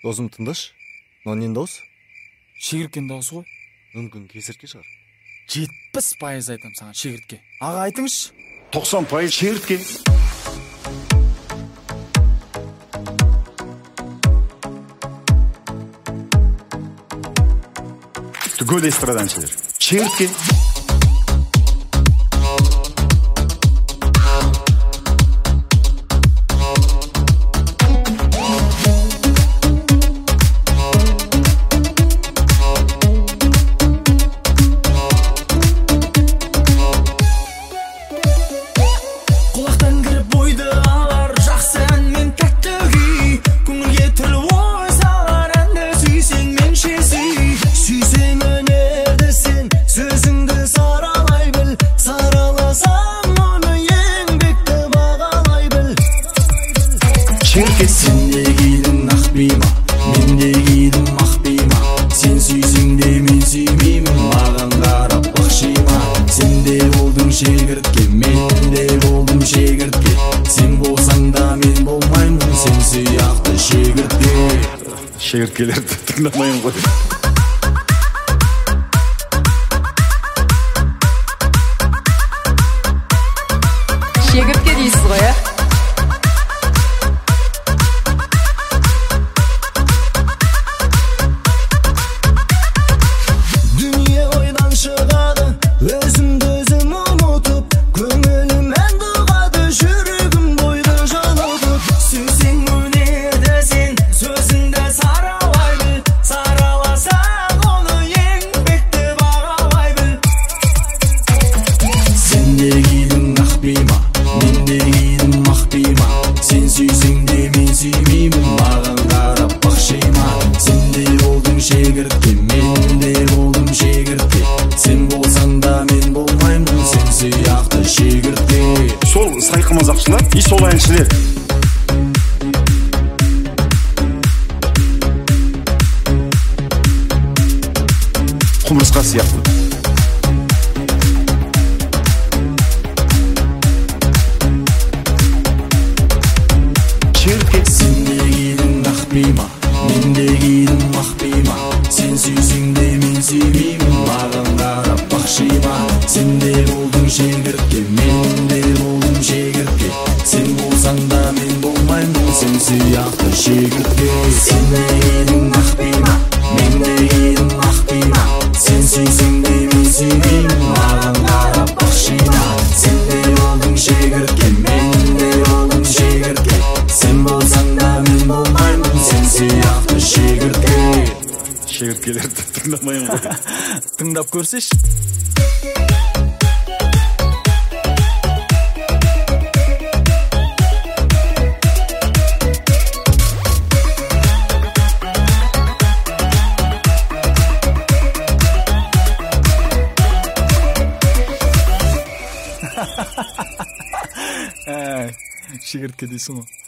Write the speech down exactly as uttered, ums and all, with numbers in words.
Досым тындаш. Мынау ненің дауысы? Шегірткен дауысы ғой. Мүмкін кесіртке шығар. жетпіс пайыз айтам саған шегіртке. Аға айтыңызшы. тоқсан пайыз шегіртке. Түгел эстрада әншілер. Шегіртке. Құлақтан кіріп бойды алар жақсы ән мен тәтті күй. Көңілге түрлі ой салар әнді сүйсең менше сүй. Сүйсең өнерді сен сөзіңді саралай біл. Сараласаң оны еңбекті бағалай біл. Шегіртке. Сен де кидің ақ бейма, мен де кидім ақ бейма. Сен сүйсең де мен сүймеймін, маған қарап бақшима. Сен де болдың шегіртке, мен де болдым шегіртке. Сен болсаң да мен болмаймын, сен сияқты шегіртке. Шегірткелерді тыңдамайын ғой. Шегіртке дейсіз ғой, ә? Дүние ойдан шығады, өзімді өзім ұмытып. Көңілім ән бұғады, жүрегім бойды жылытып. Сүйсең өнерді сен сөзіңді саралай біл. Сараласаң оны еңбекті бағалай біл. Сен де кидің ақ бейма, мен де кидім ақ бейма. Сен сүйсең де мен сүймеймін, маған қарап бақшима. Сен де болдың шегіртке, мен де болдым шегіртке. Сен болсаң да мен болмаймын, сен сияқты шегіртке. Сол сайқымазақшылар и сол әншілер. Құмырсқа сияқты. Шегіртке. Сен де кидің ақ бейма, мен де кидім ақ бейма. Сен сүйсең де мен сүймеймін, маған қарап бақшима. Сен де болдың шегіртке, мен де болдым шегіртке. Сен болсаң да мен болмаймын, сен сияқты шегіртке. Сен де кидің ақ бейма, мен де кидім ақ бейма. Сен сүйсең де мен сүймеймін, маған қарап бақшима. Сен де болдың шегіртке, мен де болдым шегіртке. Сен болсаң да мен болмаймын, сен сияқты шегіртке. Шегірткелерді тыңдамайын ғой. Тыңдап көрсеші. Шегіртке дейсің ғой.